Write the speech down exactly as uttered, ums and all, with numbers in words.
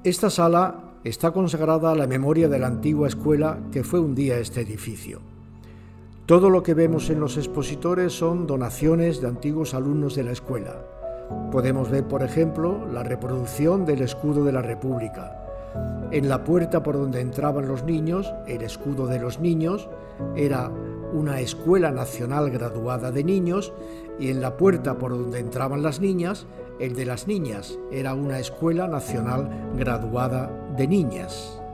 Esta sala está consagrada a la memoria de la antigua escuela que fue un día este edificio. Todo lo que vemos en los expositores son donaciones de antiguos alumnos de la escuela. Podemos ver, por ejemplo, la reproducción del escudo de la República. En la puerta por donde entraban los niños, el escudo de los niños era una escuela nacional graduada de niños, y en la puerta por donde entraban las niñas, el de las niñas era una escuela nacional graduada de niñas.